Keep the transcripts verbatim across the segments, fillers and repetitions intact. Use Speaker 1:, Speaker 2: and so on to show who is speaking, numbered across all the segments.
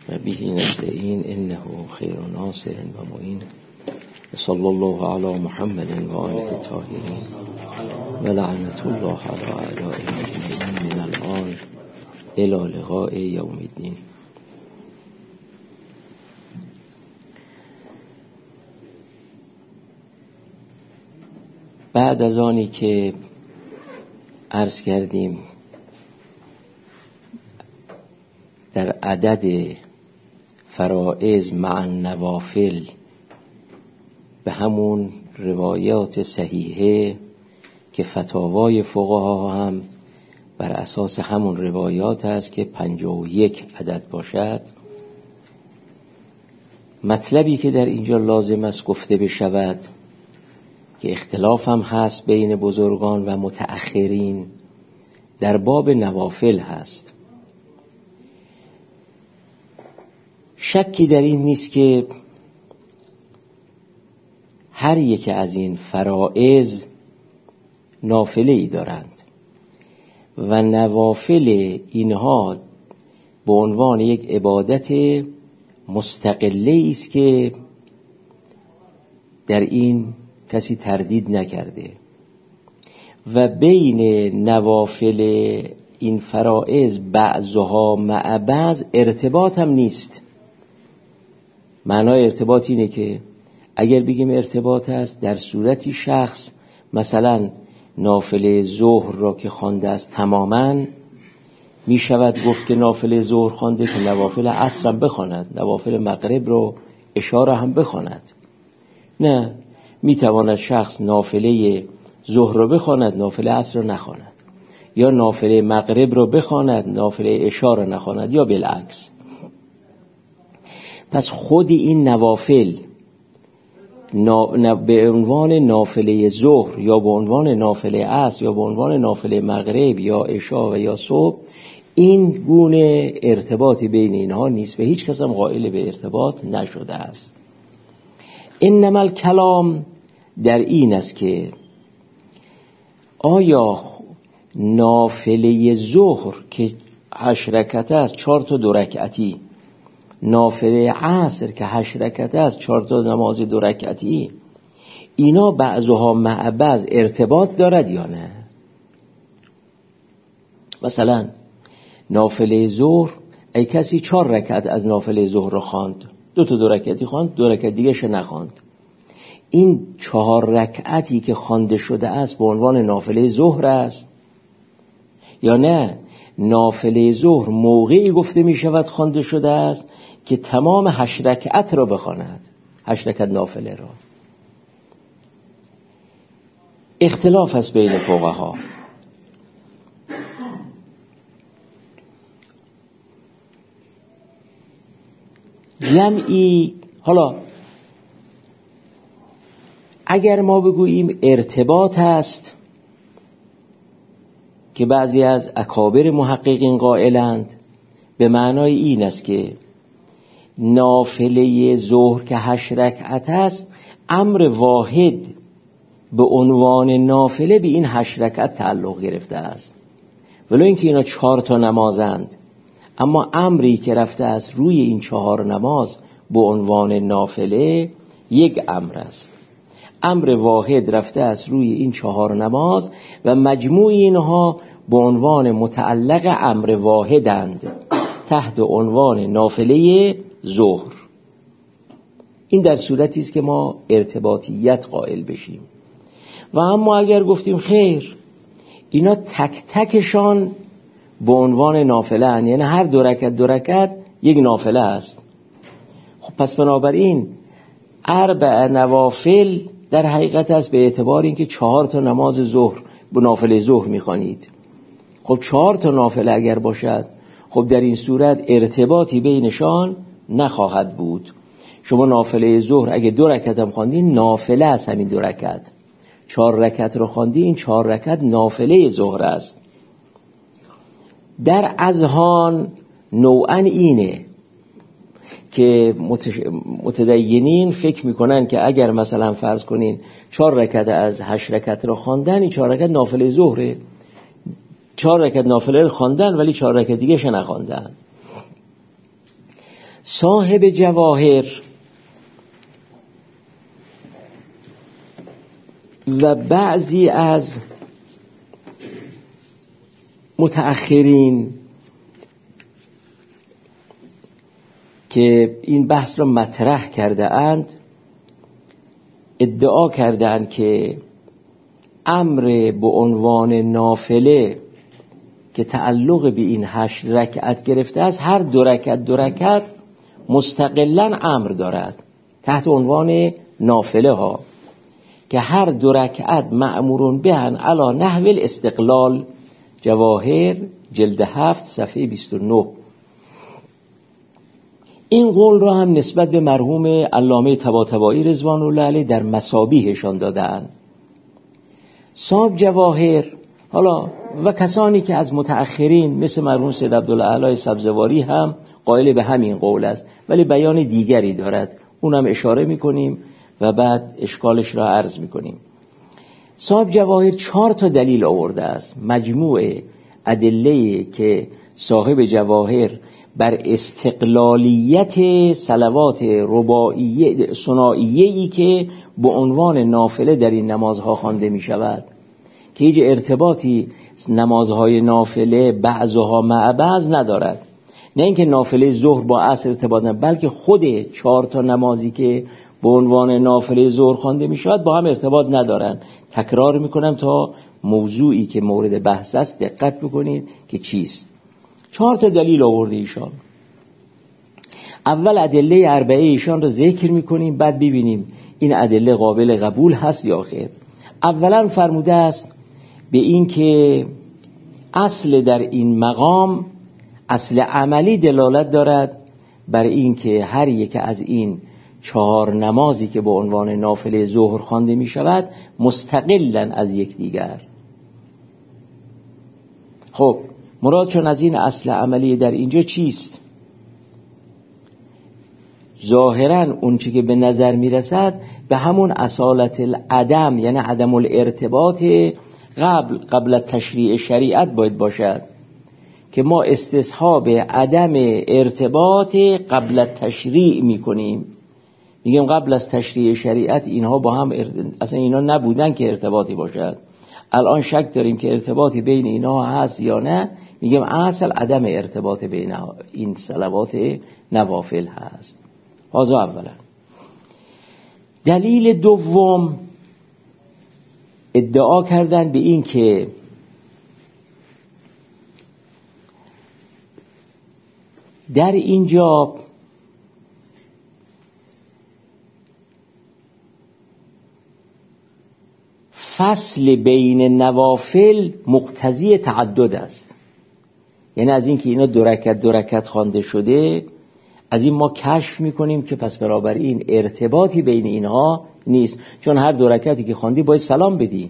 Speaker 1: و به نستعین انه خیر ناصر و معین. صلی الله علی محمد و آله الطاهرین و لعنت الله علی اعدائهم اجمعین من الان الی لقاء یوم الدین. بعد از آنی که عرض کردیم در عدد فرائض مع نوافل به همون روایات صحیحه که فتاوای فقها هم بر اساس همون روایات است که پنجاه و یک عدد باشد، مطلبی که در اینجا لازم است گفته بشود که اختلاف هم هست بین بزرگان و متأخرین در باب نوافل هست. شکی در این نیست که هر یک از این فرائض نافله ای دارند و نوافل اینها به عنوان یک عبادت مستقله است که در این کسی تردید نکرده و بین نوافل این فرائض بعضها مع بعض ارتباط هم نیست. معنای ارتباط اینه که اگر بگیم ارتباط است، در صورتی شخص مثلا نافله ظهر را که خوانده است تماما می شود گفت که نافله ظهر خوانده که نوافل عصر هم بخواند، نوافل مغرب رو اشاره هم بخواند. نه، می تواند شخص نافله ظهر رو بخواند، نافله عصر رو نخواند، یا نافله مغرب رو بخواند، نافله عشا رو نخواند، یا بالعکس. پس خود این نوافل به عنوان نافله ظهر یا به عنوان نافله عصر یا به عنوان نافله مغرب یا عشا و یا صبح، این گونه ارتباطی بین اینها نیست و هیچ کس هم قائل به ارتباط نشده است. انما الکلام در این است که آیا نافله ظهر که هشت رکعته است چهار تا دو رکعتی، نافله عصر که هشت رکعته است چهار تا نماز دو رکعتی، اینا بعضها مع بعض ارتباط دارد یا نه؟ مثلا نافله ظهر ای کسی چهار رکعت از نافله ظهر رو خواند، دو تا دو رکعتی خواند، دو رکعت دیگه ش نخواند، این چهار رکعتی که خوانده شده است به عنوان نافله ظهر است یا نه؟ نافله ظهر موقعی گفته می شود خوانده شده است که تمام هشت رکعت را بخواند، هشت رکعت نافله را. اختلاف است بین فقها. جمعی، حالا اگر ما بگوییم ارتباط است که بعضی از اکابر محققین قائلند، به معنای این است که نافله ظهر که هشت رکعت است، امر واحد به عنوان نافله به این هشت رکعت تعلق گرفته است، ولو اینکه اینا چهار تا نمازند، اما امری که رفته است روی این چهار نماز به عنوان نافله یک امر است. امر واحد رفته است روی این چهار نماز و مجموع اینها به عنوان متعلق امر واحدند تحت عنوان نافله ظهر. این در صورتی است که ما ارتباطیت قائل بشیم. و اما اگر گفتیم خیر، اینا تک تکشان به عنوان نافله هستند، یعنی هر دو رکعت دو رکعت یک نافله است، خب پس بنابراین اربع نوافل در حقیقت است به اعتبار اینکه چهار تا نماز ظهر به نافله ظهر میخوانید. خب چهار تا نافله اگر باشد، خب در این صورت ارتباطی بینشان نخواهد بود. شما نافله ظهر اگه دو رکعت هم خواندین، نافله است همین دو رکعت. چهار رکعت رو خواندین، این چهار رکعت نافله ظهر است. در اذهان نوعاً اینه که متدینین فکر میکنن که اگر مثلا فرض کنین چهار رکعت از هشت رکعت رو خواندن، این چهار رکعت نافله ظهره، چهار رکعت نافله رو خواندن ولی چهار رکعت دیگه ش نخواندن. صاحب جواهر و بعضی از متأخرین که این بحث را مطرح کرده اند ادعا کرده اند که امر به عنوان نافله که تعلق به این هشت رکعت گرفته است، هر دو رکعت دو رکعت مستقلاً امر دارد تحت عنوان نافله ها، که هر دو رکعت مأمورون بهن علی نحو الاستقلال. جواهر جلد هفت صفحه بیست و نه. این قول را هم نسبت به مرحوم علامه طباطبایی رضوان الله علیه در مصابیحشان دادن. صاحب جواهر حالا و کسانی که از متأخرین مثل مرحوم سید عبدالعلی سبزواری هم قائل به همین قول است، ولی بیان دیگری دارد، اونم اشاره میکنیم و بعد اشکالش را عرض میکنیم. صاحب جواهر چهار تا دلیل آورده است. مجموع ادله که صاحب جواهر بر استقلالیت صلوات رباعیه ثنائیه‌ای که به عنوان نافله در این نمازها خوانده می شود که هیچ ارتباطی نمازهای نافله بعضها مع بعض ندارد، نه اینکه نافله ظهر با عصر ارتباط ندارد، بلکه خود چهار تا نمازی که به عنوان نافله ظهر خوانده می شود با هم ارتباط ندارند. تکرار می کنم تا موضوعی که مورد بحث است دقت بکنید که چیست. چهار تا دلیل آورده ایشان. اول ادله اربعه ایشان رو ذکر میکنیم، بعد ببینیم این ادله قابل قبول هست یا خیر. اولا فرموده است به این که اصل در این مقام اصل عملی دلالت دارد بر این که هر یک از این چهار نمازی که به عنوان نافله ظهر خوانده می شود مستقلاً از یکدیگر. خب مرادشون از این اصل عملی در اینجا چیست؟ ظاهراً اون چی که به نظر میرسد به همون اصالت العدم، یعنی عدم الارتباط قبل قبل تشریع شریعت باید باشد که ما استصحاب عدم ارتباط قبل تشریع میکنیم. میگیم قبل از تشریع شریعت اینها با هم ارت... اصلا اینا نبودن که ارتباطی باشد. الان شک داریم که ارتباطی بین اینها هست یا نه، میگیم اصل عدم ارتباط بین این صلوات نوافل هست. هذا اولا. دلیل دوم ادعا کردن به این که در اینجا فصل بین نوافل مقتضی تعدد است. یعنی از این که اینا دو رکعت دو رکعت خوانده شده، از این ما کشف میکنیم که پس برابر این ارتباطی بین اینها نیست، چون هر دو رکعتی که خواندی باید سلام بدی.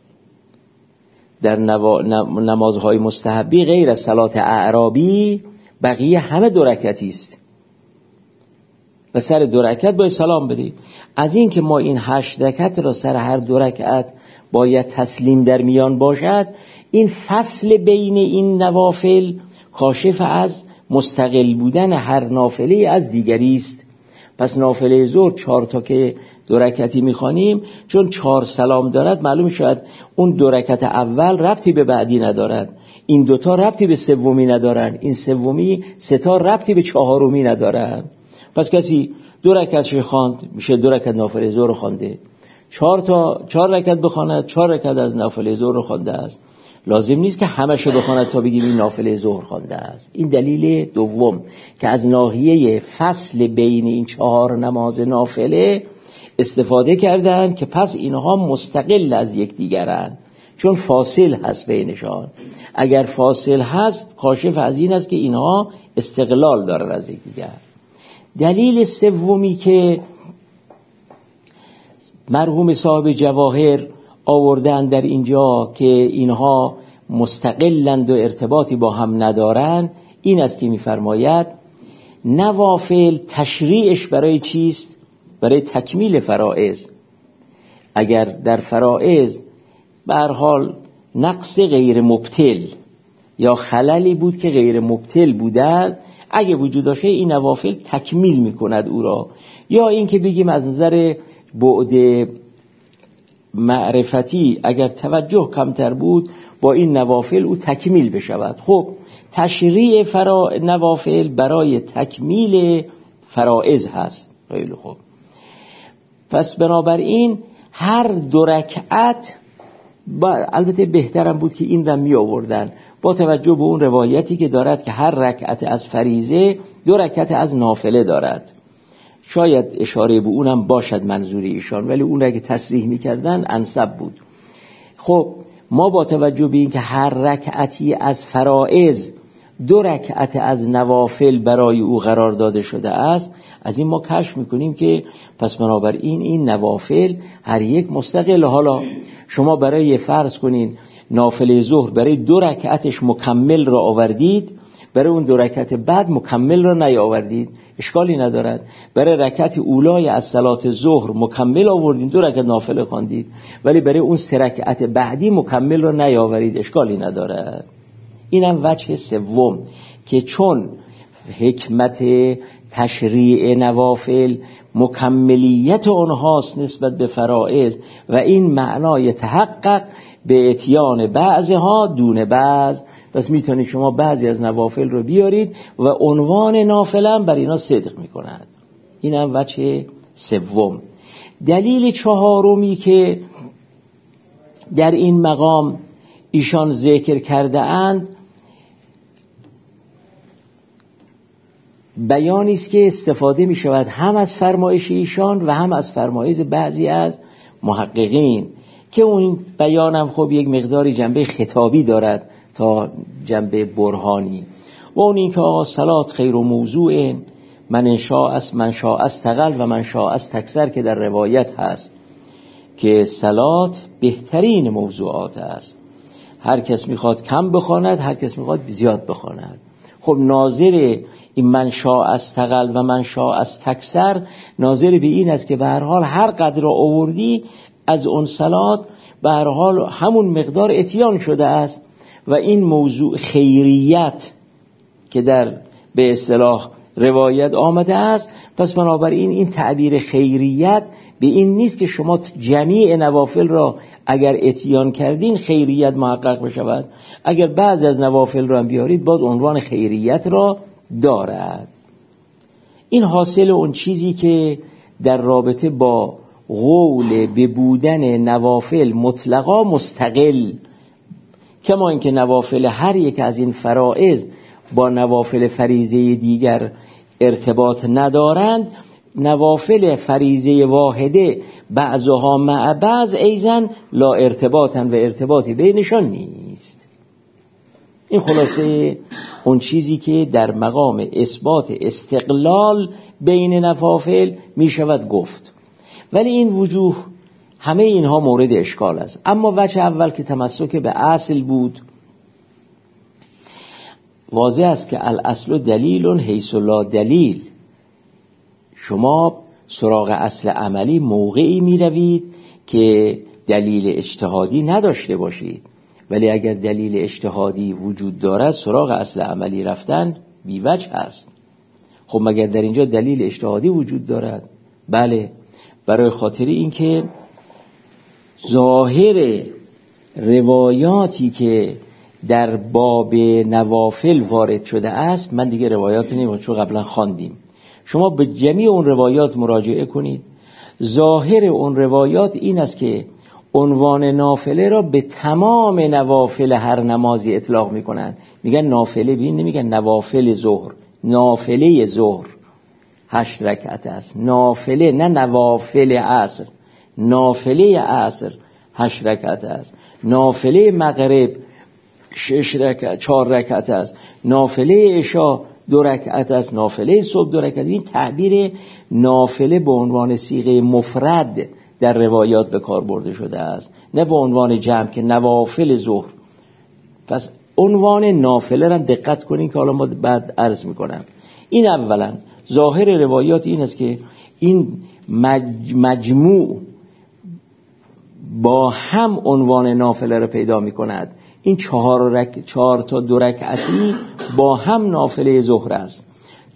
Speaker 1: در نوا... نمازهای مستحبی غیر از صلات اعرابی بقیه همه دو رکعتی است و سر دو رکعت باید سلام بدی. از این که ما این هشت رکعت را سر هر دو رکعت باید تسلیم در میان باشد، این فصل بین این نوافل کاشف از مستقل بودن هر نافله از دیگری است. پس نافله ظهر چهار تا که دو رکعتی میخوانیم، چون چهار سلام دارد معلوم شد اون دو رکعت اول ربطی به بعدی ندارد، این دوتا ربطی به سومی ندارن، این سومی سه تا ربطی به چهارمی ندارن. پس کسی دو رکعتش خواند میشه دو رکعت نافله ظهر خوانده، چهار تا چهار رکعت بخواند چهار رکعت از نافله ظهر خوانده است. لازم نیست که همشو بخواند تا بگیم این نافله ظهر خوانده است. این دلیل دوم که از ناحیه فصل بین این چهار نماز نافله استفاده کردند که پس اینها مستقل از یکدیگرند، چون فاصل هست بینشان. اگر فاصل هست کاشف از این است که اینها استقلال دارن از یکدیگر. دلیل سومی که مرحوم صاحب جواهر آوردن در اینجا که اینها مستقلند و ارتباطی با هم ندارن این است که می‌فرماید نوافل تشریعش برای چیست؟ برای تکمیل فرائض. اگر در فرائض به هر حال نقص غیر مبطل یا خللی بود که غیر مبطل بودند، اگه وجود داشته این نوافل تکمیل میکند او را، یا این که بگیم از نظر بعد معرفتی اگر توجه کمتر بود با این نوافل او تکمیل بشود. خب تشریع فرا... نوافل برای تکمیل فرائض هست. خیلی خوب، پس بنابراین هر دو رکعت با... البته بهترم بود که این را می آوردن با توجه به اون روایتی که دارد که هر رکعت از فریضه دو رکعت از نافله دارد. شاید اشاره به اونم باشد منظور ایشان، ولی اون را که تصریح می‌کردن انسب بود. خب ما با توجه به این که هر رکعتی از فرائض دو رکعت از نوافل برای او قرار داده شده است، از این ما کشف می‌کنیم که پس بنابراین این نوافل هر یک مستقل. حالا شما برای فرض کنین نافله ظهر برای دو رکعتش مکمل را آوردید، برای اون دو رکعت بعد مکمل را نیاوردید، اشکالی ندارد. برای رکعت اولای از صلات ظهر مکمل آوردید، دو رکعت نافله خواندید، ولی برای اون سه رکعت بعدی مکمل را نیاورید، اشکالی ندارد. اینم وجه سوم که چون حکمت تشریع نوافل مکملیت آنهاست نسبت به فرائض و این معنای تحقق به اتیان بعضها دون بعض، پس میتونید شما بعضی از نوافل رو بیارید و عنوان نافله هم بر اینا صدق میکند. این هم وجه سوم. دلیل چهارمی که در این مقام ایشان ذکر کرده اند بیانی است که استفاده می شود هم از فرمایش ایشان و هم از فرمایش بعضی از محققین، که اون بیانم خب یک مقداری جنبه خطابی دارد تا جنبه برهانی، و اون این که آقا صلات خیر و موضوع من شاء است من شاء استقل و من شاء استکثر که در روایت هست که صلات بهترین موضوعات است. هر کس میخواد کم بخواند، هر کس میخواد زیاد بخواند. خب ناظر این من شاء استقل و من شاء استکثر ناظر به این است که به هر حال هر قدر آوردی از اون صلات به هر حال همون مقدار اتیان شده است، و این موضوع خیریت که در به اصطلاح روایت آمده است، پس بنابراین این تعبیر خیریت به این نیست که شما جمیع نوافل را اگر اتیان کردین خیریت محقق بشود، اگر بعض از نوافل را هم بیارید باز عنوان خیریت را دارد. این حاصل اون چیزی که در رابطه با قول به بودن نوافل مطلقا مستقل، کما اینکه نوافل هر یک از این فرائض با نوافل فریضه دیگر ارتباط ندارند، نوافل فریضه واحده بعضها مع بعض ایزن لا ارتباطن و ارتباطی بینشان نیست. این خلاصه اون چیزی که در مقام اثبات استقلال بین نوافل می شود گفت. ولی این وجوه همه اینها مورد اشکال است. اما وجه اول که تمسک به اصل بود، واضح است که الاصل دلیل حیث لا دلیل. شما سراغ اصل عملی موقعی می روید که دلیل اجتهادی نداشته باشید، ولی اگر دلیل اجتهادی وجود دارد سراغ اصل عملی رفتن بیوجه است. خب مگر در اینجا دلیل اجتهادی وجود دارد؟ بله، برای خاطر اینکه ظاهر روایاتی که در باب نوافل وارد شده است، من دیگه روایات نمیگم چون قبلا خواندیم، شما به جمیع اون روایات مراجعه کنید. ظاهر اون روایات این است که عنوان نافله را به تمام نوافل هر نمازی اطلاق میکنن. میگن نافله، ببین نمیگن نوافل ظهر، نافله ظهر هشت رکعت است، نافله نه نوافل عصر، نافله عصر هشت رکعت است، نافله مغرب شش رکعت چهار رکعت است، نافله عشا دو رکعت است، نافله صبح دو رکعت. این تعبیر نافله به عنوان صیغه مفرد در روایات به کار برده شده است، نه به عنوان جمع که نوافل ظهر. پس عنوان نافله را دقت کنین که حالا ما بعد عرض میکنم. این اولا ظاهر روایات این است که این مج... مجموع با هم عنوان نافله را پیدا میکند. این چهار, رک... چهار تا دو رکعتی با هم نافله ظهر است.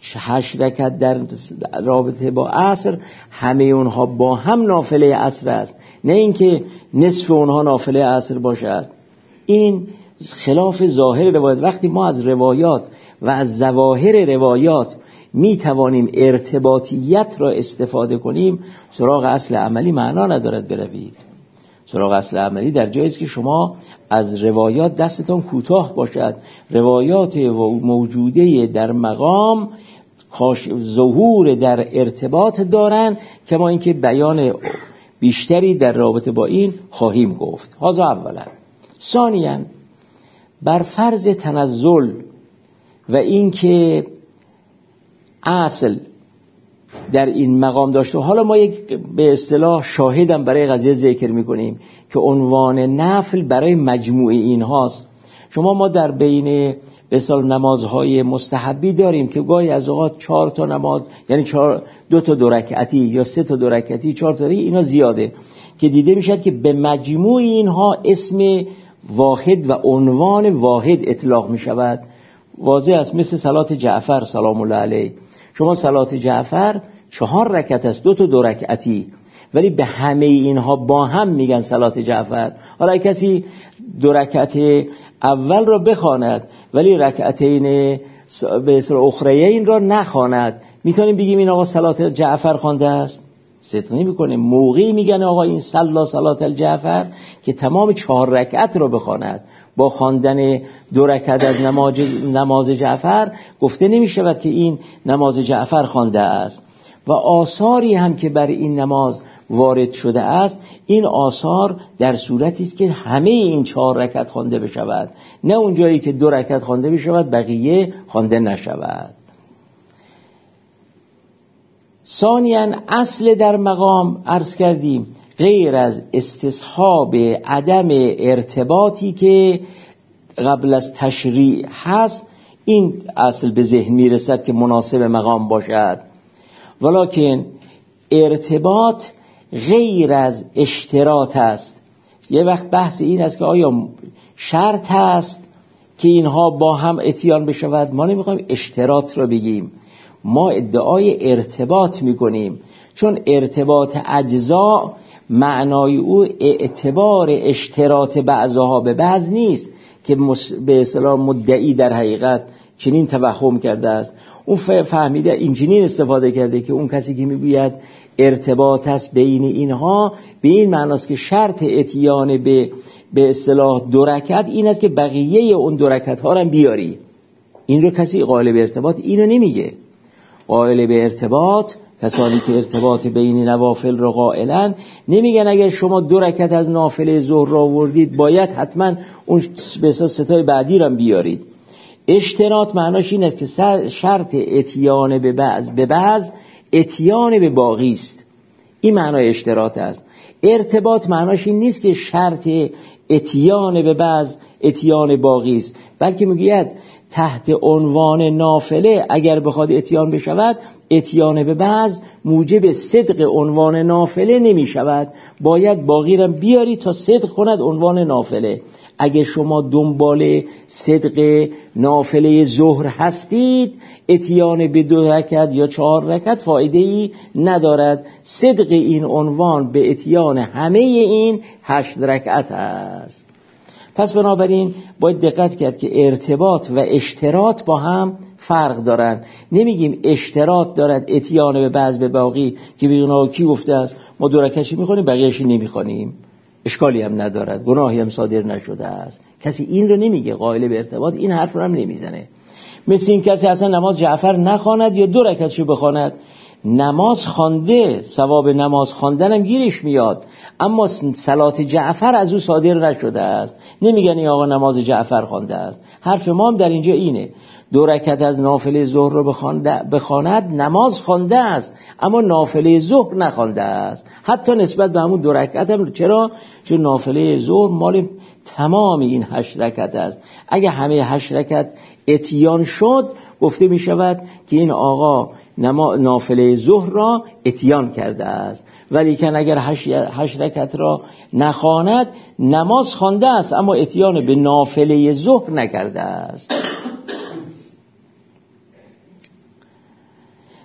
Speaker 1: هشت رکعت در رابطه با عصر همه اونها با هم نافله عصر است، نه اینکه نصف اونها نافله عصر باشد. این خلاف ظاهر روایات. وقتی ما از روایات و از ظواهر روایات می توانیم ارتباطیت را استفاده کنیم، سراغ اصل عملی معنا ندارد بروید. سراغ اصل عملی در جایی است که شما از روایات دستتان کوتاه باشد. روایات موجوده در مقام ظهور در ارتباط دارن، کما اینکه بیان بیشتری در رابطه با این خواهیم گفت. هذا اولا. ثانیاً بر فرض تنزل و اینکه اصل در این مقام داشته، حالا ما یک به اصطلاح شاهدم برای قضیه ذکر میکنیم که عنوان نفل برای مجموعه این هاست. شما ما در بین به اصطلاح نمازهای مستحبی داریم که گاهی از اوقات چهار تا نماز، یعنی چهار دو تا دو رکعتی یا سه تا دو رکعتی، چهار تا، اینا زیاده که دیده میشد که به مجموع اینها اسم واحد و عنوان واحد اطلاق میشود. واضح است، مثل صلات جعفر سلام الله علیه. شما صلات جعفر چهار رکعت است، دو تا دو رکعتی، ولی به همه اینها با هم میگن صلات جعفر. حالا کسی دو رکعت اول را بخواند ولی رکعتین به اصطلاح اخریین را نخواند، میتونیم بگیم این آقا صلات جعفر خوانده است؟ صدق نمیکنه. موقعی میگن آقا این صلا صلات الجعفر که تمام چهار رکعت را بخواند. با خواندن دو رکعت از نماز نماز جعفر گفته نمیشود که این نماز جعفر خوانده است. و آثاری هم که بر این نماز وارد شده است، این آثار در صورتی است که همه این چهار رکعت خوانده بشود، نه اون جایی که دو رکعت خوانده بشود بقیه خوانده نشود. ثانیاً اصل در مقام عرض کردیم غیر از استصحاب عدم ارتباطی که قبل از تشریع هست، این اصل به ذهن میرسد که مناسب مقام باشد. ولکن ارتباط غیر از اشتراط است. یه وقت بحث این است که آیا شرط هست که اینها با هم اتیان بشود؟ ما نمیخوایم اشتراط را بگیم، ما ادعای ارتباط میکنیم، چون ارتباط اجزا معنای او اعتبار اشتراط بعضها به بعض نیست که به اصطلاح مدعی در حقیقت چنین توهم کرده است. اون فهمیده اینجنین استفاده کرده که اون کسی که میگوید ارتباط است بین اینها، به این معناست که شرط اتیان به به اصطلاح دو رکعت این است که بقیه اون دو رکعت ها رو بیاری. این رو کسی قائل به ارتباط اینو نمیگه. قائل به ارتباط کسانی که ارتباط بین نوافل رو قائلن نمیگن اگر شما دو رکعت از نافله ظهر را آوردید باید حتما اون به اصطلاح ستای بعدی رو بیارید. اشتراط معناش این است که شرط اتیان به بعض به بعض اتیان به باقی است. این معنای اشتراط است. ارتباط معناش این نیست که شرط اتیان به بعض اتیان باقی است، بلکه میگوید تحت عنوان نافله اگر بخواد اتیان بشود، اتیان به بعض موجب صدق عنوان نافله نمی شود، باید باقی را بیاری تا صدق کند عنوان نافله. اگه شما دنبال صدق نافله ظهر هستید، اتیان به دو رکعت یا چهار رکعت فایده ای ندارد. صدق این عنوان به اتیان همه این هشت رکعت است. پس بنابراین باید دقت کرد که ارتباط و اشتراط با هم فرق دارن. نمیگیم اشتراط دارد اتیان به بعض به باقی که بگونا کی گفته است ما دو رکعتی میخونیم بقیه‌اش نمیخونیم، اشکالی هم ندارد، گناهی هم صادر نشده است. کسی این رو نمیگه، قائل به ارتباط این حرف رو هم نمیزنه. مثل این کسی اصلا نماز جعفر نخواند یا دو رکعتشو بخواند، نماز خوانده، ثواب نماز خواندن هم گیرش میاد، اما صلات جعفر از او صادر نشده است. نمیگن این آقا نماز جعفر خوانده است. حرف ما هم در اینجا اینه، دو رکعت از نافله ظهر رو بخواند نماز خوانده است، اما نافله ظهر نخوانده است، حتی نسبت به همون دو رکعت هم. چرا؟ چون نافله ظهر مال تمام این هشت رکعت است. اگه همه هشت رکعت اتیان شد، گفته می شود که این آقا نافله ظهر را اتیان کرده است. ولی که اگر هشت, هشت رکعت را نخواند، نماز خوانده است اما اتیان به نافله ظهر نکرده است.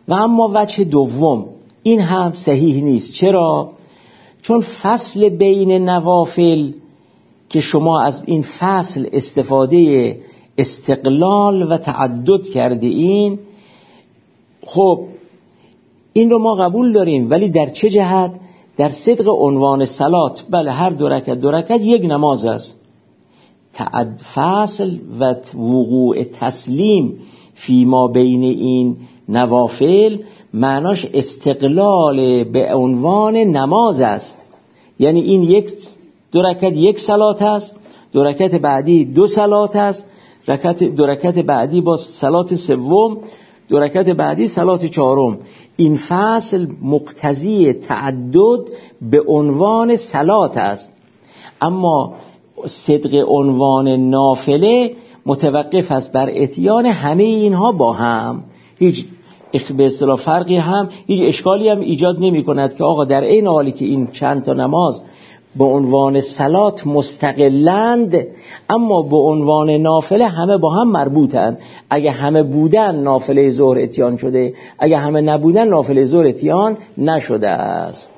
Speaker 1: و اما وجه دوم این هم صحیح نیست. چرا؟ چون فصل بین نوافل که شما از این فصل استفاده استقلال و تعدد کرده این، خب این رو ما قبول داریم، ولی در چه جهت؟ در صدق عنوان صلات. بله هر دو رکعت دو رکعت یک نماز است. تعد فصل و وقوع تسلیم فی ما بین این نوافل معناش استقلال به عنوان نماز است. یعنی این یک دو رکعت یک صلات است، دو رکعت بعدی دو صلات است، رکعت دو رکعت بعدی با صلات سوم، دو رکعت بعدی صلات چهارم. این فصل مقتضی تعدد به عنوان صلات است. اما صدق عنوان نافله متوقف است بر اتیان همه اینها با هم. هیچ به اصطلاح فرقی هم هیچ اشکالی هم ایجاد نمی کند که آقا در این حالی که این چند تا نماز به عنوان صلات مستقلند، اما به عنوان نافله همه با هم مربوطند. اگه همه بودن نافله ظهر اتیان شده، اگه همه نبودن نافله ظهر اتیان نشده است.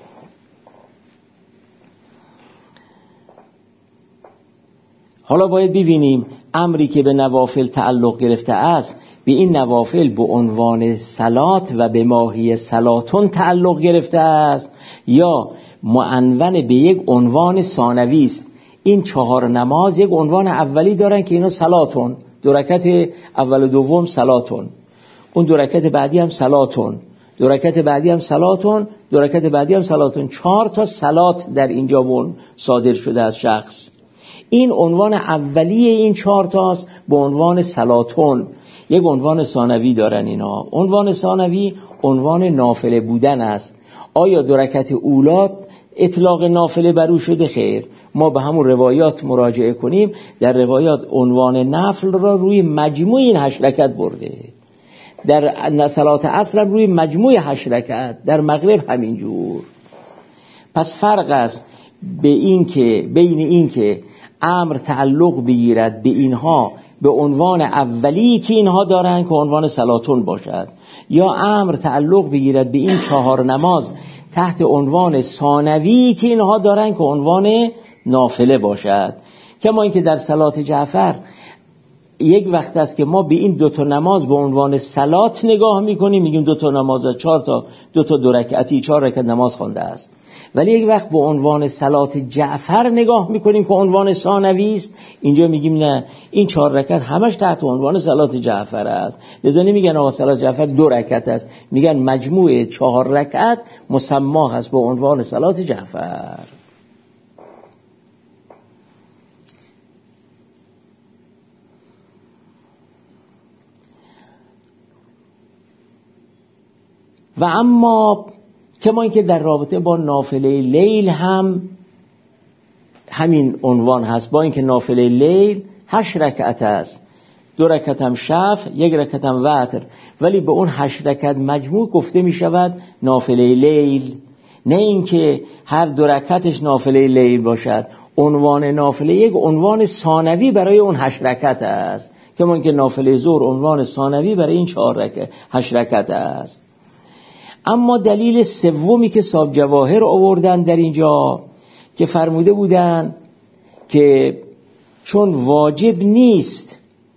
Speaker 1: حالا باید ببینیم امری که به نوافل تعلق گرفته است به این نوافل به عنوان صلات و به ماهی صلاتون تعلق گرفته است یا معنون به یک عنوان ثانوی است. این چهار نماز یک عنوان اولی دارن که اینا صلاتون، دو رکعت اول و دوم صلاتون، اون دو رکعت بعدی هم صلاتون، دو رکعت بعدی هم صلاتون، دو رکعت بعدی هم صلاتون. چهار تا صلات در اینجا بون صادر شده از شخص. این عنوان اولی این چهار تاست به عنوان صلاتون. یک عنوان ثانوی دارن اینا. عنوان ثانوی عنوان نافله بودن است. آیا دو رکعت اولاد اطلاق نافله بر او شده؟ خیر، ما به همون روایات مراجعه کنیم. در روایات عنوان نفل را روی مجموع این هشت رکعت برده. در صلات عصر هم روی مجموع هشت رکعت، در مغرب همینجور. پس فرق است به این که بین این که امر تعلق بگیرد به اینها به عنوان اولی که اینها دارن که عنوان صلاتون باشد، یا امر تعلق بگیرد به این چهار نماز تحت عنوان ثانوی که اینها دارن که عنوان نافله باشد. کما اینکه در صلات جعفر یک وقت است که ما به این دو تا نماز به عنوان صلات نگاه میکنیم، میگیم دو تا نماز، چهار تا دو تا دو رکعتی چهار رکعت نماز خوانده است. ولی یک وقت به عنوان صلات جعفر نگاه میکنیم که عنوان ثانوی است، اینجا میگیم نه، این چهار رکعت همش تحت عنوان صلات جعفر است. لذا نمیگن آقا صلات جعفر دو رکعت است، میگن مجموع چهار رکعت مسما هست به عنوان صلات جعفر. و اما کما اینکه در رابطه با نافله لیل هم همین عنوان هست، با اینکه نافله لیل هشت رکعت است، دو رکعت هم شفع، یک رکعت هم وتر، ولی به اون هشت رکعت مجموع گفته می شود نافله لیل، نه اینکه هر دو رکعتش نافله لیل باشد. عنوان نافله یک عنوان ثانوی برای اون هشت رکعت است، کما اینکه نافله ظهر عنوان ثانوی برای این چهار رکعت هشت رکعت است. اما دلیل سومی که صاحب جواهر آوردن در اینجا که فرموده بودن که چون واجب نیست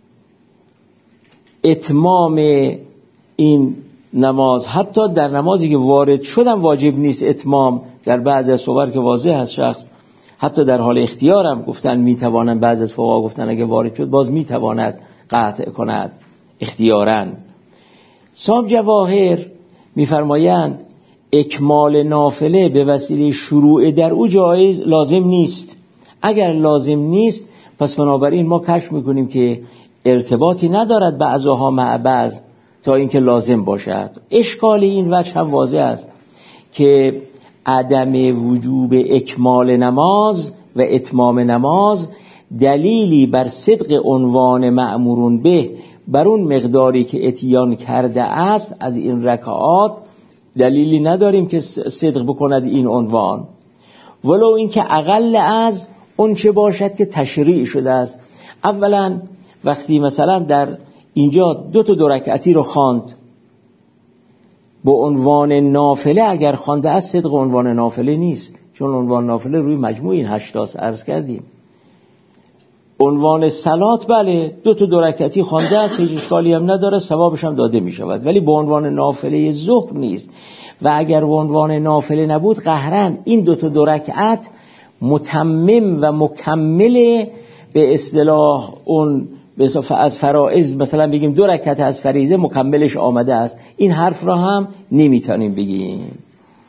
Speaker 1: اتمام این نماز، حتی در نمازی که وارد شدن واجب نیست اتمام، در بعضی از صور که واضح هست شخص حتی در حال اختیار هم گفتن میتوانن، بعضی از فقها گفتن اگه وارد شد باز میتواند قطع کند اختیاراً. صاحب جواهر میفرمایند اکمال نافله به وسیله شروع در او جایز لازم نیست. اگر لازم نیست پس بنابراین ما کشف میکنیم که ارتباطی ندارد بعضها مع بعض تا اینکه لازم باشد. اشکال این وجه هم واضح است که عدم وجوب اکمال نماز و اتمام نماز دلیلی بر صدق عنوان مأمورون به بر اون مقداری که اتیان کرده است از این رکعات دلیلی نداریم که صدق بکند این عنوان، ولو اینکه اقل از اون چه باشد که تشریع شده است. اولا وقتی مثلا در اینجا دو تا دو رکعتی رو خواند به عنوان نافله اگر خوانده است صدق عنوان نافله نیست، چون عنوان نافله روی مجموع این هشتاست عرض کردیم. عنوان صلات بله دو تا دو رکعتی خوانده است، هیچ اشکالی هم نداره، ثوابش هم داده می شود، ولی به عنوان نافله ظهر نیست. و اگر به عنوان نافله نبود قهرن این دو تا دو رکعت متمم و مکمل به اصطلاح اون به از فرائض، مثلا بگیم دو رکعت از فریضه مکملش آمده است، این حرف را هم نمیتونیم بگیم.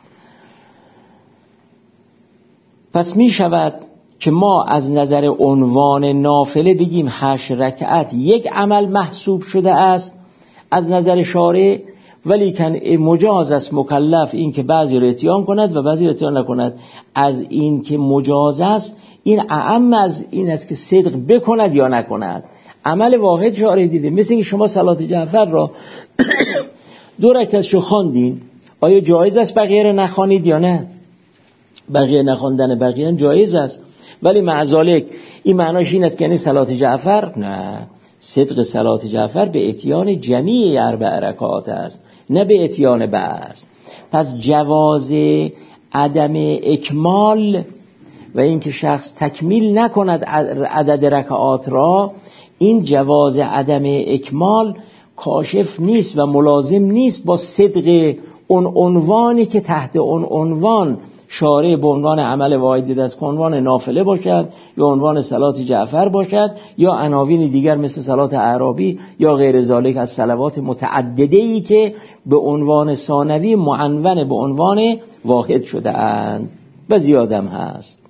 Speaker 1: پس می شود که ما از نظر عنوان نافله بگیم هشت رکعت یک عمل محسوب شده است از نظر شارع، ولی کن مجاز است مکلف این که بعضی را اتیان کند و بعضی را اتیان نکند. از این که مجاز است این اعم از این است که صدق بکند یا نکند. عمل واحد شارع دیده، مثل اینکه شما صلات جعفر را دو رکعتشو خواندین، آیا جایز است بقیه را نخوانید یا نه؟ بقیه نخواندن بقیه جایز است، ولی معذالک این معناش این است که یعنی صلات جعفر نه، صدق صلات جعفر به اتیان جمیع اربع رکعات است نه به اتیان بعض. پس جواز عدم اکمال و اینکه شخص تکمیل نکند عدد رکعات را، این جواز عدم اکمال کاشف نیست و ملازم نیست با صدق اون عنوانی که تحت اون عنوان شارع به عنوان عمل واحد دیده است، که عنوان نافله باشد یا عنوان صلات جعفر باشد یا عناوین دیگر مثل صلات اعرابی یا غیر ذالک از صلوات متعدده‌ای که به عنوان ثانوی معنون به عنوان واحد شده اند و زیادم هست.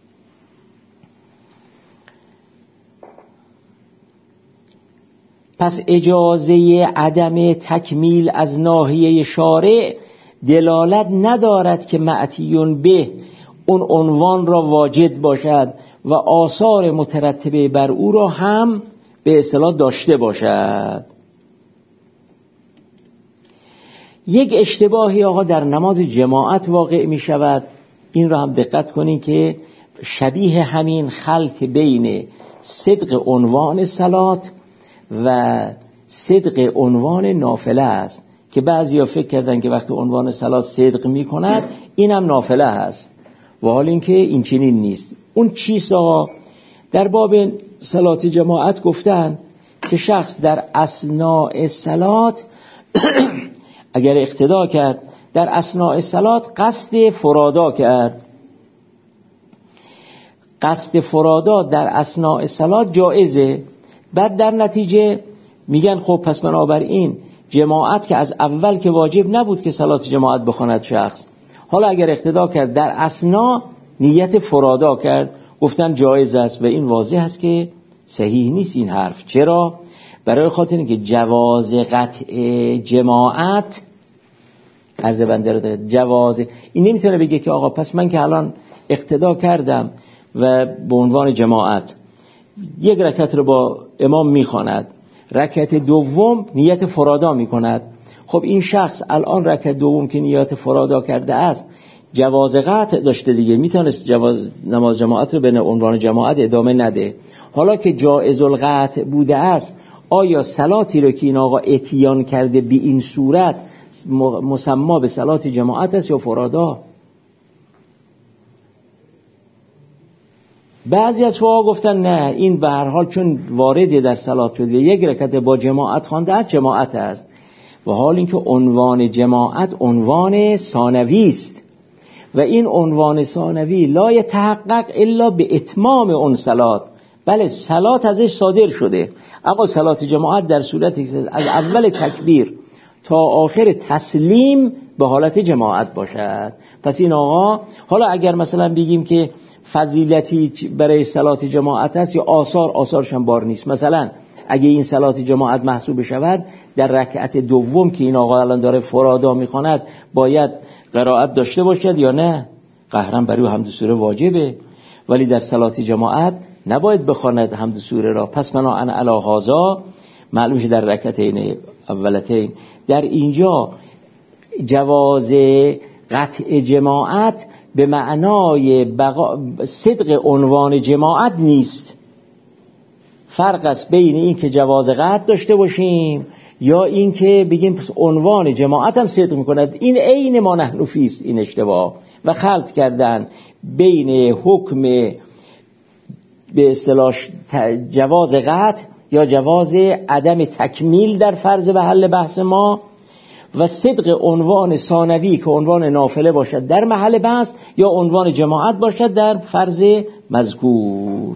Speaker 1: پس اجازه عدم تکمیل از ناحیه شارع دلالت ندارد که معتیون به اون عنوان را واجد باشد و آثار مترتبه بر او را هم به اصطلاح داشته باشد. یک اشتباهی آقا در نماز جماعت واقع می شود، این را هم دقت کنین که شبیه همین خلط بین صدق عنوان صلات و صدق عنوان نافله است که بعضیا فکر کردن که وقتی عنوان صلات صدق می کند اینم نافله هست، و حال اینکه این چنین نیست. اون چیست آقا؟ در باب صلات جماعت گفتن که شخص در اثناء صلات اگر اقتدا کرد در اثناء صلات قصد فرادا کرد، قصد فرادا در اثناء صلات جایزه، بعد در نتیجه میگن خب پس بنابراین جماعت که از اول که واجب نبود که صلات جماعت بخواند شخص، حالا اگر اقتدا کرد در اثنا نیت فرادا کرد، گفتن جایز است و این واضح است که صحیح نیست این حرف. چرا؟ برای خاطر اینکه جواز قطع جماعت عرض بنده رو داره، جواز این نمیتونه بگه که آقا پس من که الان اقتدا کردم و به عنوان جماعت یک رکعت رو با امام میخواند، رکعت دوم نیت فرادا میکند، خب این شخص الان رکعت دوم که نیت فرادا کرده است جواز قطع داشته دیگه، میتونست جواز نماز جماعت رو به عنوان جماعت ادامه نده. حالا که جایز القطع بوده است، آیا صلاتی رو که این آقا اتیان کرده به این صورت مسما به صلات جماعت است یا فرادا؟ بعضی از فقها گفتن نه، این به هر حال چون وارد در صلات شده یک رکعت با جماعت خوانده است جماعت است، و حال اینکه عنوان جماعت عنوان ثانوی است و این عنوان ثانوی لا یتحقق الا به اتمام اون صلات. بله صلات ازش صادر شده، اما صلات جماعت در صورتی که از اول تکبیر تا آخر تسلیم به حالت جماعت باشد. پس این آقا حالا اگر مثلا بگیم که فضیلتی برای صلات جماعت است یا آثار آثارش هم بار نیست، مثلا اگه این صلات جماعت محسوب شود در رکعت دوم که این آقا الان داره فرادا میخواند باید قرائت داشته باشد یا نه؟ قهرن برای حمد سوره واجبه، ولی در صلات جماعت نباید بخواند حمد سوره را. پس بناء علی هذا معلومه در رکعتین اولتین در اینجا جواز قطع جماعت به معنای بقا... صدق عنوان جماعت نیست. فرق است بین این که جواز قطع داشته باشیم یا این که بگیم عنوان جماعت هم صدق میکند، این عین ما نحن فیه است. این اشتباه و خلط کردن بین حکم به اصطلاح جواز قطع یا جواز عدم تکمیل در فرض محل بحث ما و صدق عنوان ثانوی که عنوان نافله باشد در محل بحث یا عنوان جماعت باشد در فرض مذکور.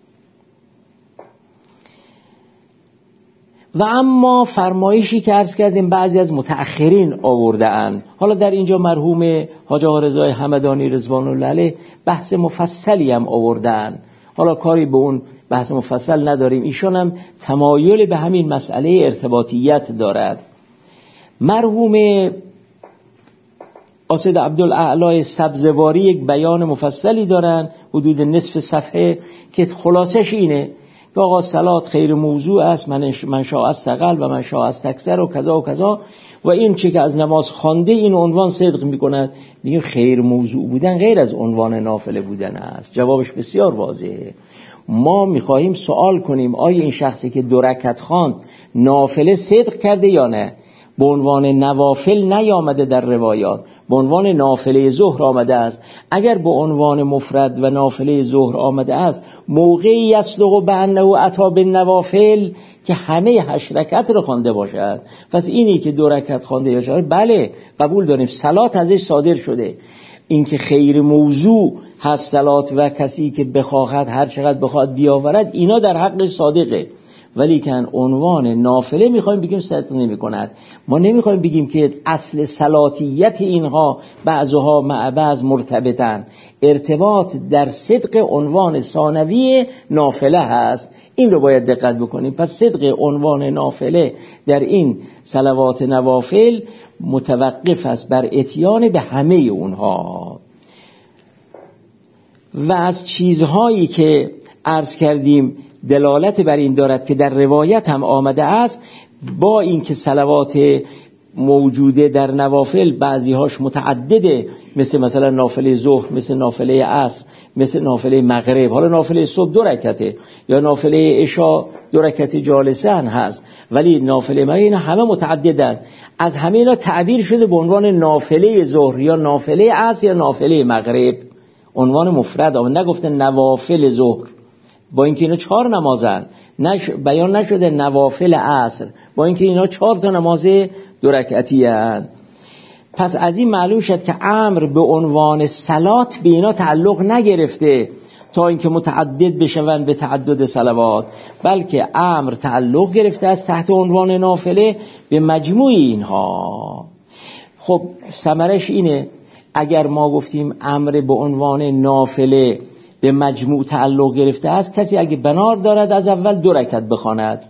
Speaker 1: و اما فرمایشی که عرض کردیم بعضی از متأخرین آورده‌اند، حالا در اینجا مرحوم حاج آقا رضای همدانی رضوان الله علیه بحث مفصلی هم آورده‌اند، حالا کاری به اون بحث مفصل نداریم، ایشان هم تمایل به همین مسئله ارتباطیت دارد. مرحوم قاصد عبدالاعلی سبزواری یک بیان مفصلی دارن حدود نصف صفحه که خلاصش اینه که آقا صلات خیر موضوع است، من من شاء استقل و من شاء استکثر و کذا و کذا و این چه که از نماز خوانده این عنوان صدق میکند. میگه خیر موضوع بودن غیر از عنوان نافله بودن است. جوابش بسیار واضحه. ما میخواهیم سوال کنیم آیا این شخصی که دو رکعت خواند نافله صدق کرده یا نه؟ به عنوان نوافل نیامده در روایات، به عنوان نافله ظهر آمده است. اگر به عنوان مفرد و نافله ظهر آمده است موقعی یصدق بانه اتی بالنوافل که همه هشت رکعت رو خوانده باشد. پس اینی که دو رکعت خوانده یا چهار، بله قبول داریم صلات ازش صادر شده. این که خیر موضوع هست صلات و کسی که بخواهد هر چقدر بخواهد بیاورد، اینا در حقش صادقه، ولی که عنوان نافله میخوایم بگیم صدق نمی کند. ما نمیخوایم بگیم که اصل صلاتیت اینها بعضها مع بعض مرتبطن، ارتباط در صدق عنوان ثانوی نافله هست. این رو باید دقت بکنیم. پس صدق عنوان نافله در این صلوات نوافل متوقف است بر اتیان به همه اونها. و از چیزهایی که عرض کردیم دلالت بر این دارد که در روایت هم آمده است، با اینکه صلوات موجوده در نوافل بعضی هاش متعدده، مثل مثلا نافله ظهر، مثل نافله عصر، مثل نافله مغرب، حالا نافله صبح دو رکعته یا نافله عشاء دو رکعت جالسن هست، ولی نافله مغرب اینا همه متعددن. از همه اینا تعبیر شده به عنوان نافله ظهر یا نافله عصر یا نافله مغرب، عنوان مفرد آمد، نگفته نوافل ظهر، با اینکه اینا چهار نمازن. نش... بیان نشده نوافل عصر، با اینکه اینا چهار تا نماز دو رکعتی هستند. پس از این معلوم شد که امر به عنوان صلات به اینا تعلق نگرفته تا اینکه متعدد بشوند به تعدد صلوات، بلکه امر تعلق گرفته است تحت عنوان نافله به مجموع اینها. خب ثمرش اینه اگر ما گفتیم امر به عنوان نافله به مجموع تعلق گرفته است، کسی اگه بنار دارد از اول دو رکعت بخواند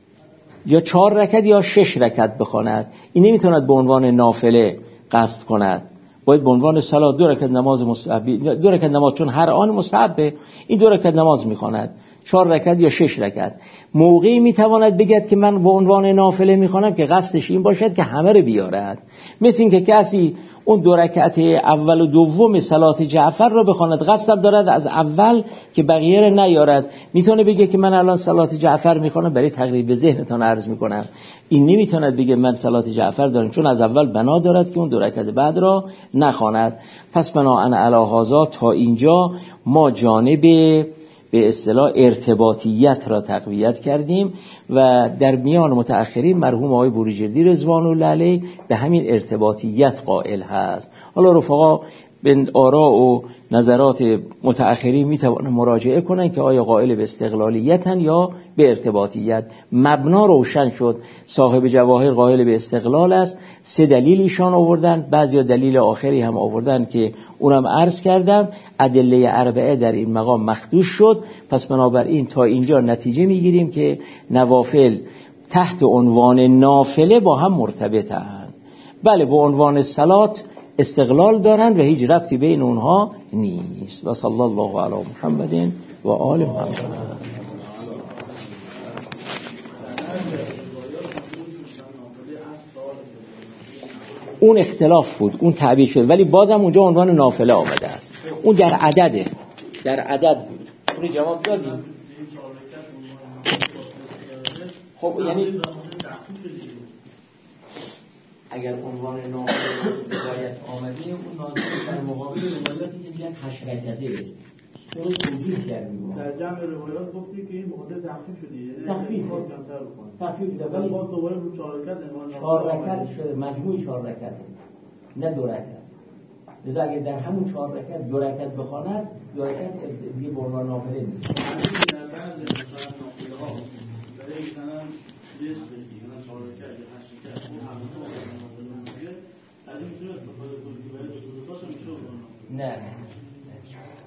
Speaker 1: یا چهار رکعت یا شش رکعت بخواند، این نمیتوند به عنوان نافله قصد کند، باید به عنوان صلات دو رکعت نماز مستحبی، دو رکعت نماز، چون هر آن مستحبه، این دو رکعت نماز میخواند، چهار رکعت یا شش رکعت. موقعی میتواند بگد که من به عنوان نافله میخوانم که قصدش این باشد که همه رو بیارد، مثل این که کسی اون دو رکعت اول و دوم صلات جعفر رو بخواند، قصد دارد از اول که بقیه رو نیارد، میتونه بگه که من الان صلات جعفر میخوانم، برای تقریب ذهنتان عرض میکنم. این نمیتونه بگه من صلات جعفر دارم، چون از اول بنا دارد که اون دو رکعت بعد را نخواند. پس بناء علی هذا تا اینجا ما جانب به اصطلاح ارتباطیت را تقویت کردیم و در میان متأخرین مرحوم آقای بروجردی رضوان الله علیه به همین ارتباطیت قائل هست. حالا رفقا به آراء و نظرات متأخرین میتوانند مراجعه کنند که آیا قائل به استقلالیتن یا به ارتباطیت. مبنا روشن شد، صاحب جواهر قائل به استقلال است، سه دلیل ایشان آوردن، بعضیا دلیل آخری هم آوردن که اونم عرض کردم، ادله اربعه در این مقام مخدوش شد. پس بنابراین تا اینجا نتیجه میگیریم که نوافل تحت عنوان نافله با هم مرتبطن، بله با عنوان صلات استقلال دارند و هیچ ربطی بین اونها نیست. و صلی الله علی محمد و آل محمد. اون اختلاف بود، اون تعبیر شد، ولی بازم اونجا عنوان نافله آمده است. اون در عدده، در عدد بود. اون جواب دادیم. خب یعنی اگر عنوان نافله روایت آمده اون ناظر در مقابل روایاتی که میگن هشت رکعته اون توجیه کردیم.
Speaker 2: در جمع روایات گفتی که این مقدار تخفیف شده، یعنی
Speaker 1: تخفیف
Speaker 2: خاص کمتر بکنه.
Speaker 1: تخفیف شده ولی
Speaker 2: باز دوباره رو چهار رکعت عنوان
Speaker 1: چهار رکعت شده، مجموع چهار رکعته نه دو رکعت. لذا اگه در همون چهار رکعت دو رکعت بخواند دو رکعت دیگه به عنوان نافله نیست.
Speaker 2: در بعضی مثلا نافله ها برای مثلا لیست بگی مثلا چهار رکعت یا هشت رکعت اون همون نافله میشه از این میتونه استفاده کنی که برای دو تاشم میشه
Speaker 1: نه